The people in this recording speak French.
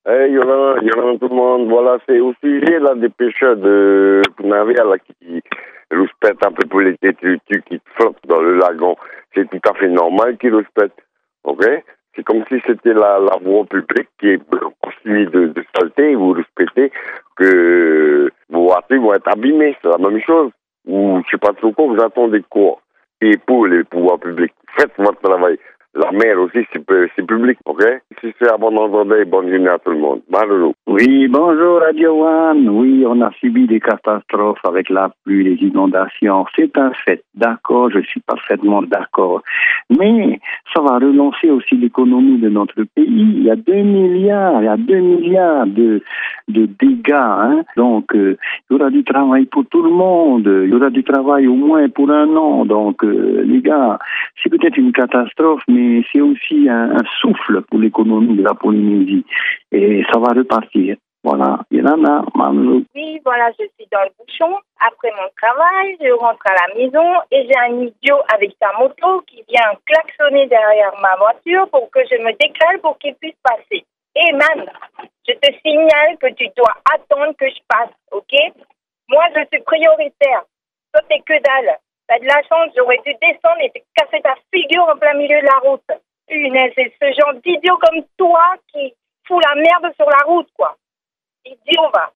Hey, Yolan, tout le monde. Voilà, c'est au sujet là, des pêcheurs de navires là, qui respectent un peu pour les têtus qui flottent dans le lagon. C'est tout à fait normal qu'ils respectent. OK? C'est comme si c'était la voie publique qui est constituée de saleté. Vous respectez que vos voitures vont être abîmées. C'est la même chose. Ou je sais pas trop quoi, vous attendez quoi? Et pour les pouvoirs publics, faites votre travail. La mer aussi, c'est public, ok? Si c'est à bon entendeur, bonne journée à tout le monde. Malheureux. Oui, bonjour Radio One. Oui, on a subi des catastrophes avec la pluie, les inondations. C'est un fait. D'accord, je suis parfaitement d'accord. Mais ça va relancer aussi l'économie de notre pays. Il y a 2 milliards, il y a 2 milliards de dégâts. Hein? Donc, il y aura du travail pour tout le monde. Il y aura du travail au moins pour 1 an. Donc, les gars, c'est peut-être une catastrophe, mais c'est aussi un souffle pour l'économie de la Polynésie. Et ça va repartir. Voilà. Yelana, Mamlou. Oui, voilà, je suis dans le bouchon. Après mon travail, je rentre à la maison et j'ai un idiot avec sa moto qui vient klaxonner derrière ma voiture pour que je me décale pour qu'il puisse passer. Et man, je te signale que tu dois attendre que je passe, ok? Moi, je suis prioritaire. Toi, t'es que dalle. T'as de la chance, j'aurais dû descendre et te casser ta figure en plein milieu de la route. Punaise, c'est ce genre d'idiot comme toi qui fout la merde sur la route, quoi. Idiot, va.